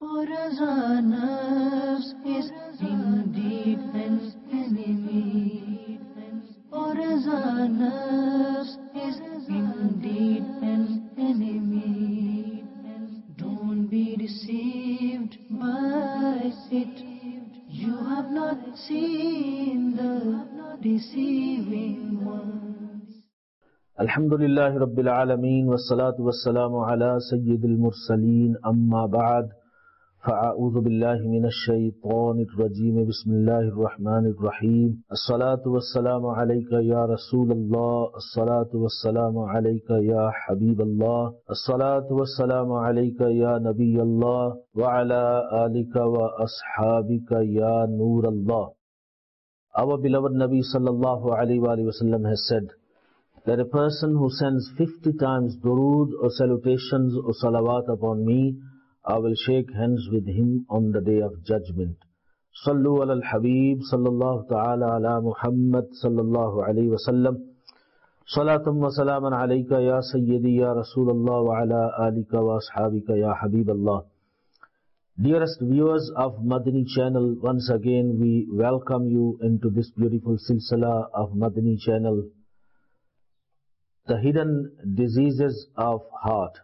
For as our nerves is indeed an enemy. For as our nerves is indeed an enemy. Don't be deceived by it. You have not seen the deceiving ones. Alhamdulillahi Rabbil Alameen wassalatu wassalamu ala Sayyidil Mursaleen amma ba'd fa'a'udhu billahi minash shaytanir rajeem bismillahir rahmanir rahim as-salatu wassalamu alayka ya Rasulallah as-salatu wassalamu alayka ya Habiballah as-salatu wassalamu alayka ya Nabiyallah wa ala alika wa ashabika ya Nurallah. Our beloved Nabi sallallahu alayhi wa sallam has said that a person who sends 50 times durood or salutations or salawat upon me, I will shake hands with him on the day of judgment. Sallu ala al-Habib sallallahu ta'ala ala Muhammad sallallahu alayhi wa sallam. Salatum wa salaman alayka ya Sayyidi ya Rasulallah wa ala alika wa ashabika ya Habiballah. Dearest viewers of Madani channel, once again we welcome you into this beautiful silsila of Madani channel, the hidden diseases of heart.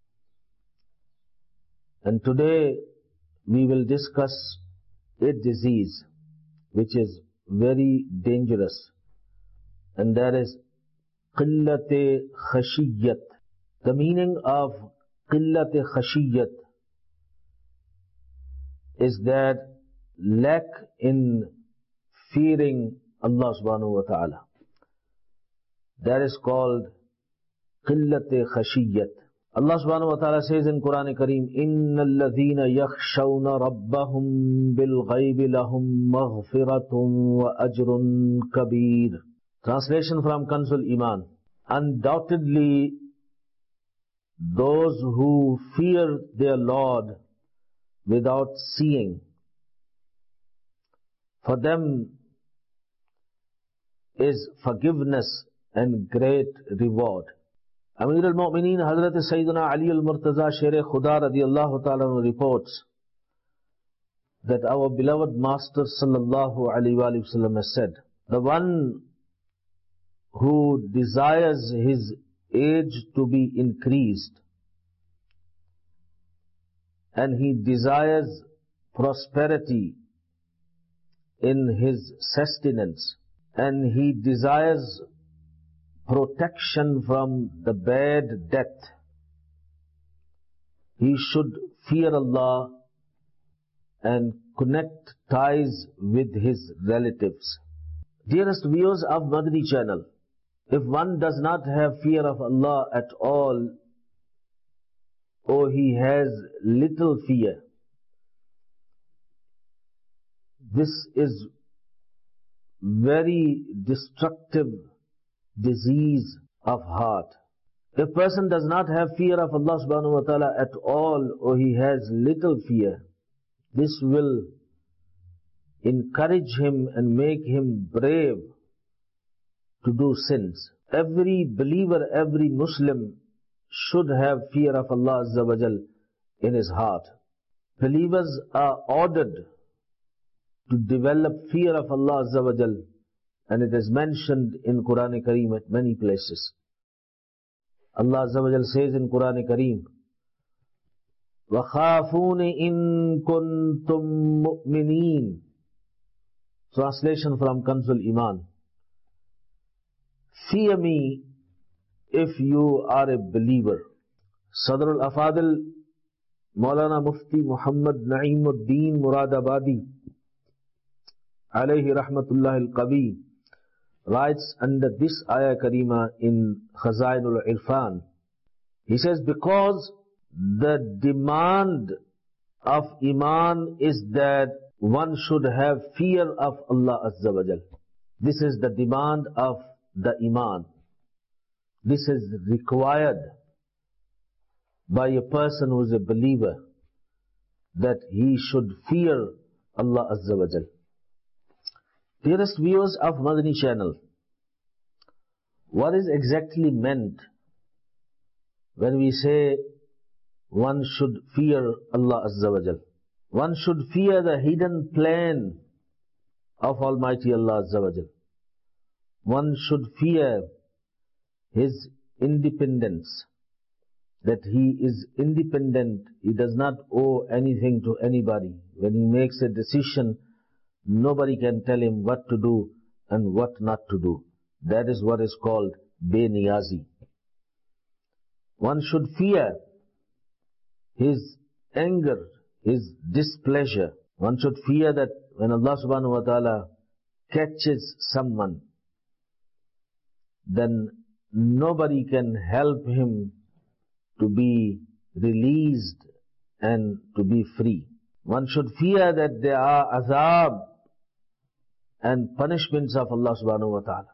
And today we will discuss a disease which is very dangerous, and that is qillat-e khashiyyat. The meaning of qillat-e khashiyyat is that lack in fearing Allah subhanahu wa ta'ala. That is called qillat-e khashiyyat. Allah subhanahu wa ta'ala says in Quran Kareem, إِنَّ الَّذِينَ يَخْشَوْنَ رَبَّهُمْ بِالْغَيْبِ لَهُمْ مَغْفِرَةٌ وَأَجْرٌ كَبِيرٌ. Translation from Kanzul Iman. Undoubtedly, those who fear their Lord without seeing, for them is forgiveness and great reward. Amir al-Mu'mineen Hazrat Sayyidina Ali al-Murtaza Sher Khuda radiyallahu ta'ala reports that our beloved Master sallallahu alayhi wa sallam has said, the one who desires his age to be increased and he desires prosperity in his sustenance and he desires protection from the bad death, he should fear Allah and connect ties with his relatives. Dearest viewers of Madani channel, if one does not have fear of Allah at all, or he has little fear, this is very destructive disease of heart. If a person does not have fear of Allah subhanahu wa ta'ala at all, or he has little fear, this will encourage him and make him brave to do sins. Every believer, every Muslim should have fear of Allah Azza wa Jal in his heart. Believers are ordered to develop fear of Allah Azza wa Jal, and it is mentioned in Quran Kareem at many places. Allah Azza wa Jal says in Quran Kareem, وَخَافُونِ إِن كُنْتُم مُؤْمِنِينَ. Translation from Kanzul Iman. Fear me if you are a believer. Sadr al-Afadil Maulana Mufti Muhammad Naeemuddin Muradabadi alayhi rahmatullah al-Qawi writes under this ayah karima in Khazainul Irfan. He says, because the demand of Iman is that one should have fear of Allah Azza wa Jal. This is the demand of the Iman. This is required by a person who is a believer, that he should fear Allah Azza wa Jal. Dearest viewers of Madani channel, what is exactly meant when we say one should fear Allah Azza wa Jal? One should fear the hidden plan of Almighty Allah Azza wa Jal. One should fear His independence, that He is independent, He does not owe anything to anybody. When He makes a decision, nobody can tell Him what to do and what not to do. That is what is called Beniyazi. One should fear His anger, His displeasure. One should fear that when Allah subhanahu wa ta'ala catches someone, then nobody can help him to be released and to be free. One should fear that there are azab and punishments of Allah subhanahu wa ta'ala.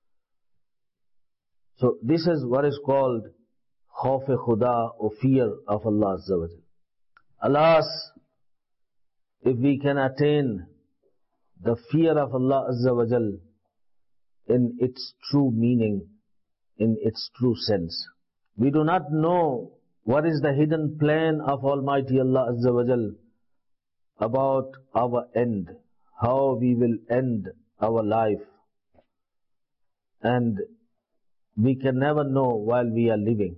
So this is what is called Khauf-e-Khuda, or fear of Allah Azza wa Jal. Alas, if we can attain the fear of Allah Azza wa Jal in its true meaning, in its true sense. We do not know what is the hidden plan of Almighty Allah Azza wa Jal about our end, how we will end our life. And we can never know while we are living.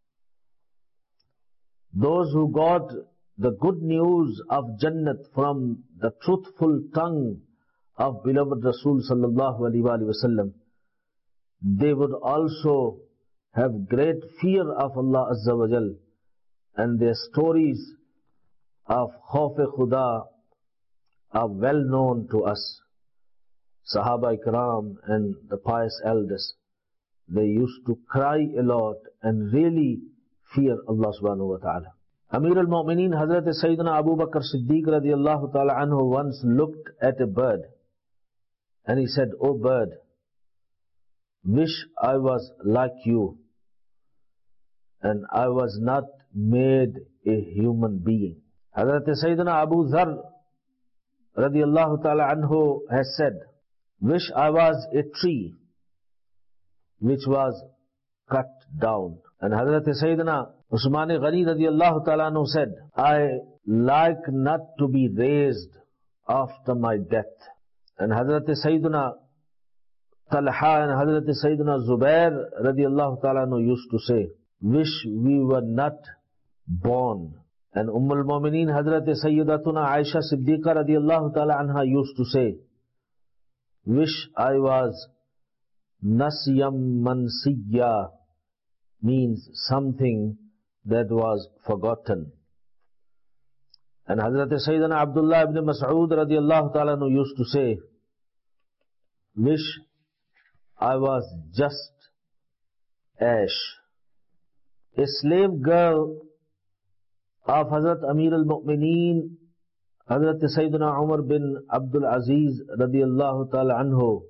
Those who got the good news of Jannat from the truthful tongue of beloved Rasul sallallahu alaihi wasallam, they would also have great fear of Allah Azza wa Jal, and their stories of Khauf-e-Khuda are well known to us. Sahaba Ikram and the pious elders, they used to cry a lot and really fear Allah subhanahu wa ta'ala. Amir al-Mu'mineen Hazrat Sayyidina Abu Bakr Siddiq radiyallahu ta'ala anhu once looked at a bird and he said, "Oh bird, wish I was like you and I was not made a human being." Hazrat Sayyidina Abu Dharr radiyallahu ta'ala anhu has said, "Wish I was a tree which was cut down." And Hazrat Sayyidina Usman Ghani radiyallahu ta'ala anhu said, "I like not to be raised after my death." And Hazrat Sayyidina Talha and Hazrat Sayyidina Zubair radiyallahu ta'ala anhu used to say, "Wish we were not born." And al-Mu'mineen Hazrat Sayyidatuna Aisha Siddiqa radiyallahu ta'ala anha used to say, "Wish I was Nasyam Mansiyya," means something that was forgotten. And Hazrat Sayyidina Abdullah ibn Mas'ud radiyallahu ta'ala anhu used to say, "Wish I was just ash." A slave girl of Hazrat Amir al-Mu'mineen, Hazrat Sayyidina Umar bin Abdul Aziz radiyallahu ta'ala anhu,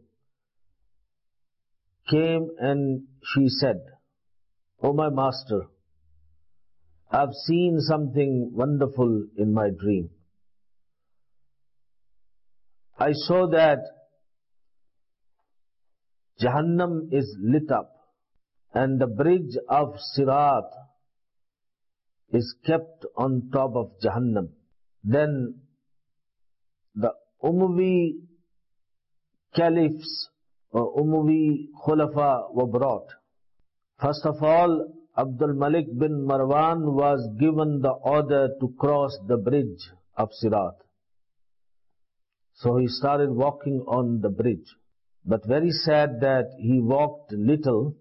came and she said, "Oh my master, I've seen something wonderful in my dream. I saw that Jahannam is lit up and the bridge of Sirat is kept on top of Jahannam. Then the Umayyi caliphs or Umayyi Khulafa were brought. First of all, Abdul Malik bin Marwan was given the order to cross the bridge of Sirat. So he started walking on the bridge. But very sad that he walked little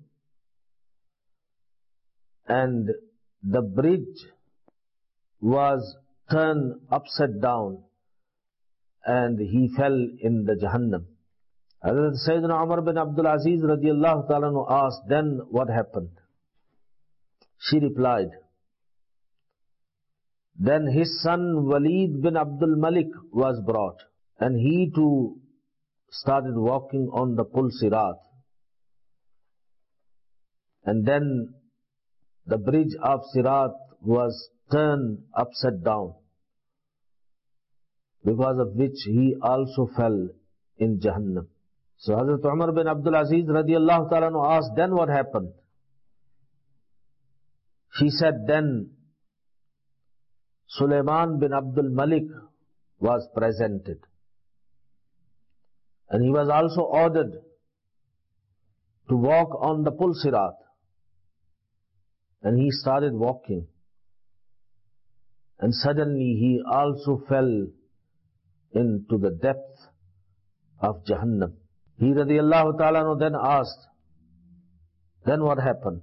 and the bridge was turned upside down and he fell in the Jahannam. Hazrat Sayyidina Umar bin Abdul Aziz radiyallahu ta'ala anhu asked, "Then what happened?" She replied, "Then his son Walid bin Abdul Malik was brought and he too started walking on the Pul Sirat. And then the bridge of Sirat was turned upside down, because of which he also fell in Jahannam." So Hazrat Umar bin Abdul Aziz radiyallahu ta'ala anhu asked, "Then what happened?" She said, "Then Sulaiman bin Abdul Malik was presented. And he was also ordered to walk on the Pul-Sirat. And he started walking. And suddenly he also fell into the depth of Jahannam. He radiallahu ta'ala then asked, then what happened?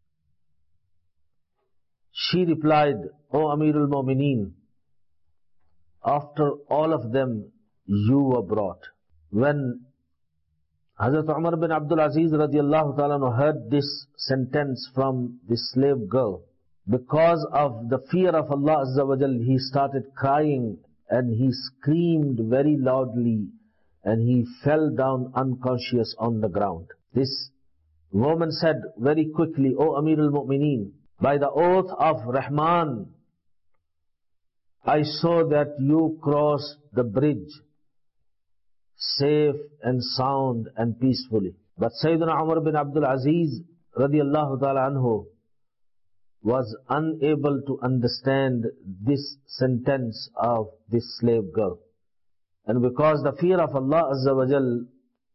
She replied, O Amirul Mu'mineen, after all of them you were brought. When Hazrat Umar bin Abdul Aziz radiallahu ta'ala heard this sentence from this slave girl, because of the fear of Allah Azza wa Jal, he started crying and he screamed very loudly and he fell down unconscious on the ground. This woman said very quickly, O Amirul Mu'mineen, by the oath of Rahman, I saw that you crossed the bridge safe and sound and peacefully. But Sayyidina Umar bin Abdul Aziz radiallahu ta'ala anhu was unable to understand this sentence of this slave girl. And because the fear of Allah Azza wa Jal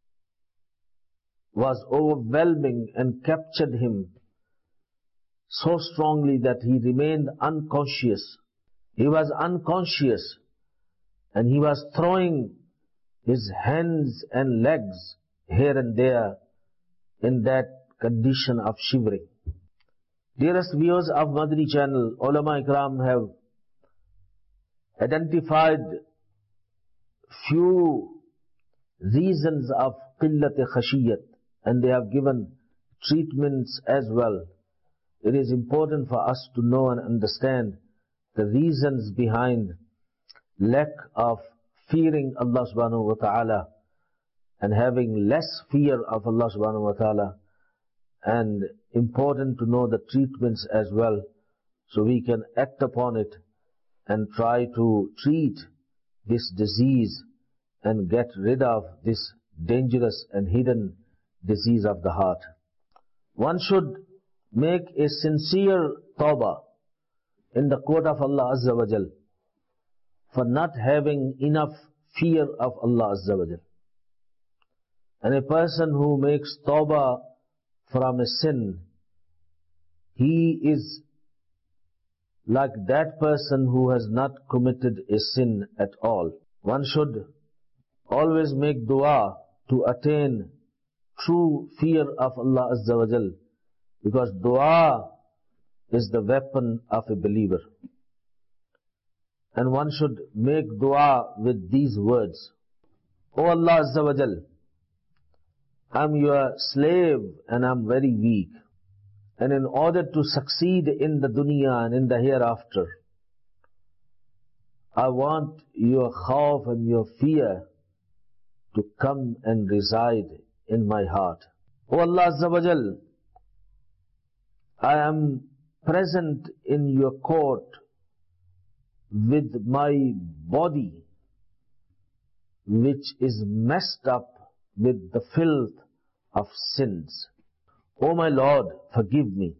was overwhelming and captured him so strongly that he remained unconscious. He was unconscious and he was throwing his hands and legs here and there in that condition of shivering. Dearest viewers of Madani channel, Ulama Ikram have identified few reasons of qillat khashiyat and they have given treatments as well. It is important for us to know and understand the reasons behind lack of fearing Allah subhanahu wa ta'ala and having less fear of Allah subhanahu wa ta'ala, and important to know the treatments as well so we can act upon it and try to treat this disease and get rid of this dangerous and hidden disease of the heart. One should make a sincere tawbah in the court of Allah Azza wa Jal for not having enough fear of Allah Azza wa Jal. And a person who makes tawbah from a sin, he is like that person who has not committed a sin at all. One should always make dua to attain true fear of Allah Azza wa Jal, because dua is the weapon of a believer. And one should make dua with these words: O Allah Azza wa Jal, I'm your slave and I'm very weak. And in order to succeed in the dunya and in the hereafter, I want your khawf and your fear to come and reside in my heart. O Allah Azza wa Jal, I am present in your court with my body which is messed up with the filth of sins. O my Lord, forgive me.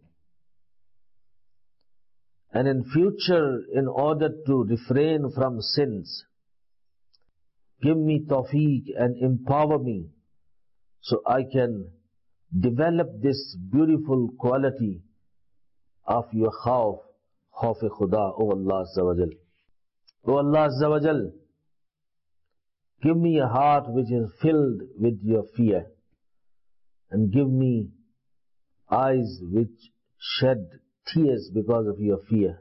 And in future, in order to refrain from sins, give me tawfiq and empower me so I can develop this beautiful quality of your khawf khuda, O Allah Azza wa Jal. O Allah Azza wa Jal, give me a heart which is filled with your fear, and give me eyes which shed tears because of your fear,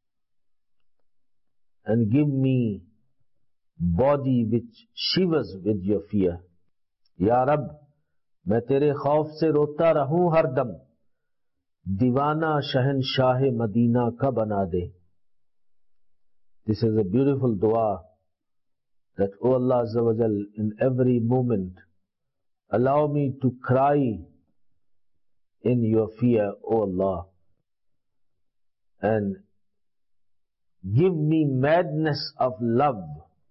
and give me body which shivers with your fear. Ya Rab, मैं तेरे खौफ से रोता रहूं हर दम, दीवाना शहनशाह Medina का बना दे. This is a beautiful dua that, O Allah Azza wa Jal, in every moment allow me to cry in your fear, O Allah, and give me madness of love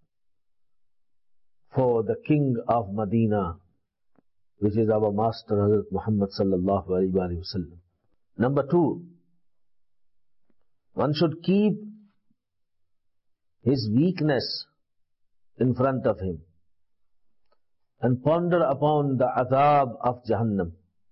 for the King of Medina, which is our Master Hazrat Muhammad sallallahu alaihi wasallam. Number 2, one should keep his weakness in front of him and ponder upon the azab of Jahannam.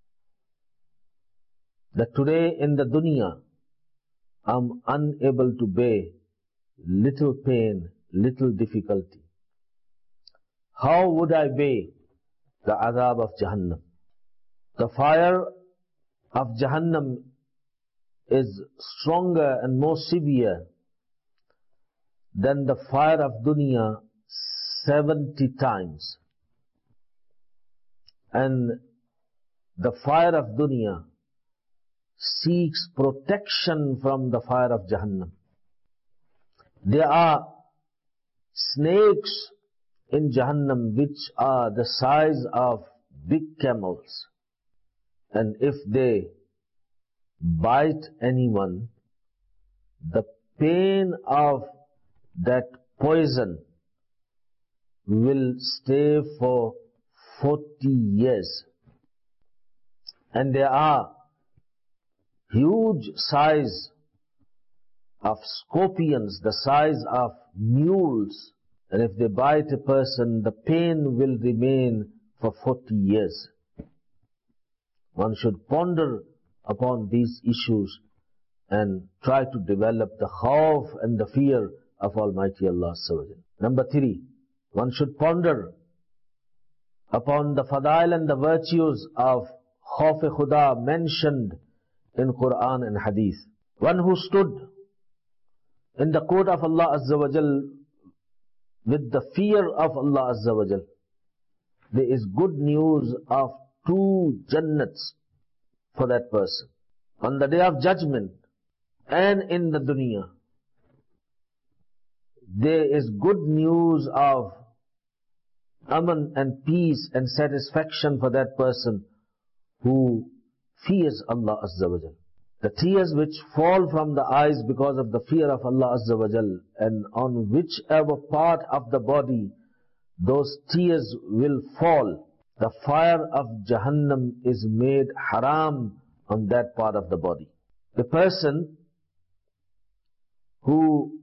That today in the dunya, I'm unable to bear little pain, little difficulty. How would I bear the azab of Jahannam? The fire of Jahannam is stronger and more severe than the fire of dunya 70 times. And the fire of dunya seeks protection from the fire of Jahannam. There are snakes in Jahannam which are the size of big camels. And if they bite anyone, the pain of that poison will stay for 40 years. And there are huge size of scorpions, the size of mules, and if they bite a person, the pain will remain for 40 years. One should ponder upon these issues and try to develop the khawf and the fear of Almighty Allah. Number 3, one should ponder upon the fadail and the virtues of Khawf-e-Khuda mentioned in Quran and Hadith. One who stood in the court of Allah Azza wa Jal with the fear of Allah Azza wa Jal, there is good news of 2 Jannats for that person. On the day of judgment and in the dunya, there is good news of aman and peace and satisfaction for that person who fears Allah Azza wa Jal. The tears which fall from the eyes because of the fear of Allah Azza wa Jal, and on whichever part of the body those tears will fall, the fire of Jahannam is made haram on that part of the body. The person who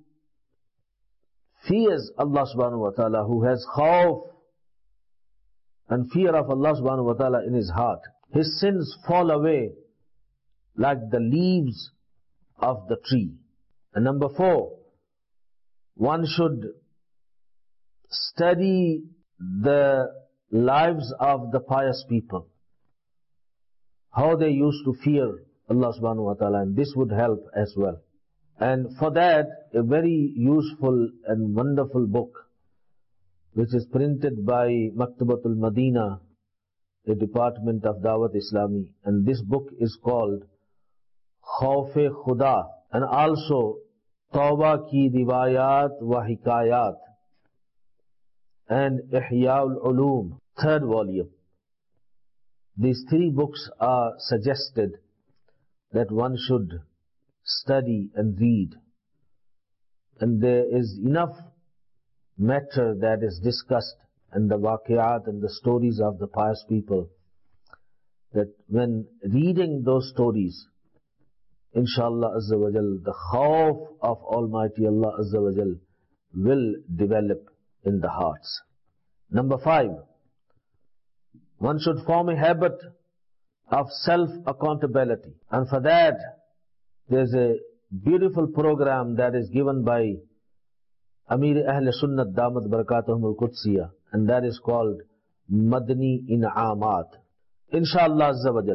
fears Allah subhanahu wa ta'ala, who has khawf and fear of Allah subhanahu wa ta'ala in his heart, his sins fall away like the leaves of the tree. And number 4, one should study the lives of the pious people, how they used to fear Allah subhanahu wa ta'ala, and this would help as well. And for that, a very useful and wonderful book, which is printed by Maktabatul Madina, a department of Dawat Islami, and this book is called Khawf-e-Khuda, and also Tawbah ki Riwayat wa Hikayat, and Ihya'ul Ulum, 3rd volume. These 3 books are suggested that one should study and read. And there is enough matter that is discussed in the waqiyat and the stories of the pious people, that when reading those stories, inshallah Azza wa Jal, the khawf of Almighty Allah Azza wa Jal will develop in the hearts. Number 5, one should form a habit of self-accountability. And for that, there's a beautiful program that is given by Amir Ahl Sunnat Damat Barakatuhum Al-Qudsiyah, and that is called Madni In'amat. Inshallah Azza wa Jal,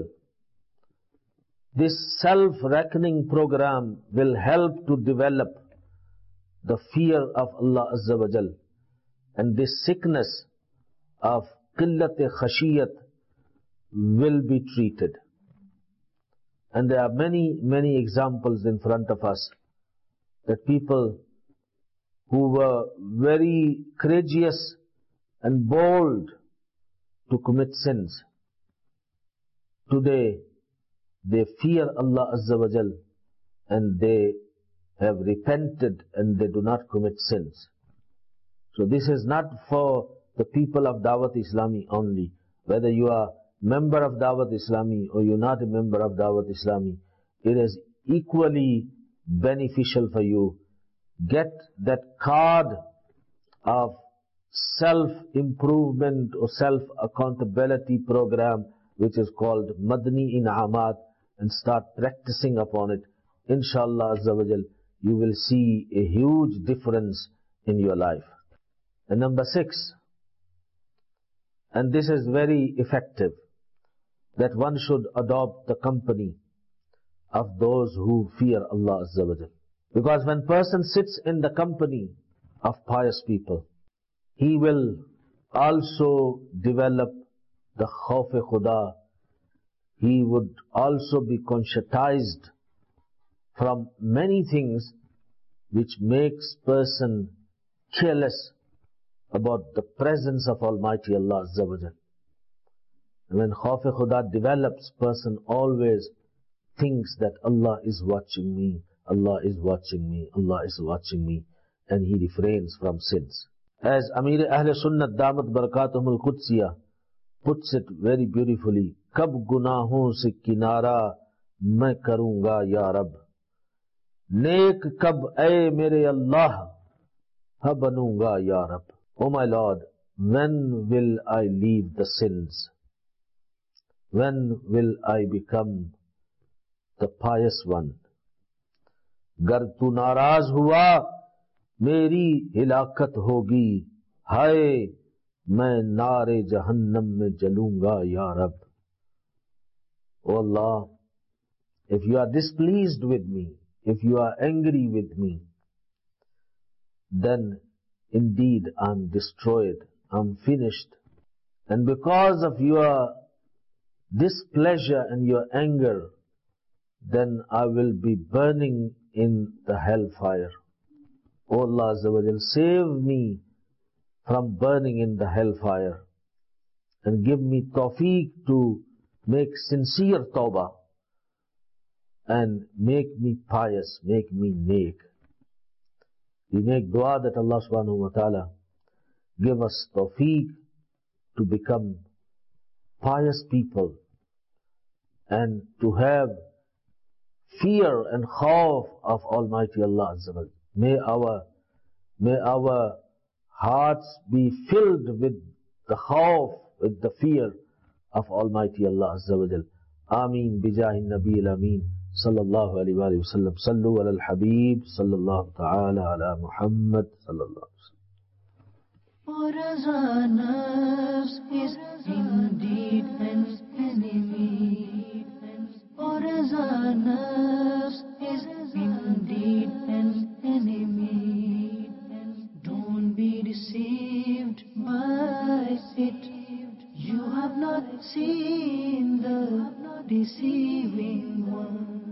this self-reckoning program will help to develop the fear of Allah Azza wa Jal, and this sickness of Qillat-e-Khashiyat will be treated. And there are many, many examples in front of us that people who were very courageous and bold to commit sins, today they fear Allah Azza wa Jal and they have repented and they do not commit sins. So this is not for the people of Dawat Islami only. Whether you are member of Dawat Islami or you're not a member of Dawat Islami, it is equally beneficial for you get that card of self-improvement or self-accountability program which is called Madani In'amat and start practicing upon it, inshallah Azza wa Jal, you will see a huge difference in your life. And number 6, and this is very effective, that one should adopt the company of those who fear Allah Azza wa Jal. Because when person sits in the company of pious people, he will also develop the Khawf-e-Khuda. He would also be conscientized from many things which makes person careless about the presence of Almighty Allah Azza wa Jal. When Khawf-e-Khuda develops, person always thinks that Allah is watching me, Allah is watching me, Allah is watching me, and he refrains from sins. As Amir Ahl Sunnat Damat Barakatuhum Al-Qudsiyah puts it very beautifully, Kab gunahon se kinara main karunga ya Rab. Nek kab ay mere Allah ha banunga ya Rab. O my Lord, when will I leave the sins? When will I become the pious one? Gar tu naraz hua, meri hilakat hogi. Hai, main naare jahannam mein jalunga ya Rab. O Allah, if you are displeased with me, if you are angry with me, then indeed I'm destroyed, I'm finished. And because of your displeasure and your anger, then I will be burning in the hellfire. O Allah Azza wa Jal, save me from burning in the hellfire and give me tawfiq to make sincere tawbah and make me pious, make me neek. We make dua that Allah subhanahu wa ta'ala give us tawfiq to become pious people and to have fear and khawf of Almighty Allah Azza wa Jal. May our hearts be filled with the khawf, with the fear of Almighty Allah Azza wa Jal. Ameen bijahi Nabi al-Ameen sallallahu alayhi wa sallam. Sallu ala al-Habib sallallahu ta'ala ala Muhammad sallallahu alayhi wa sallam. For as our nafs is indeed an enemy, for as our nafs is indeed an enemy, don't be deceived by it. You have not seen the deceiving one.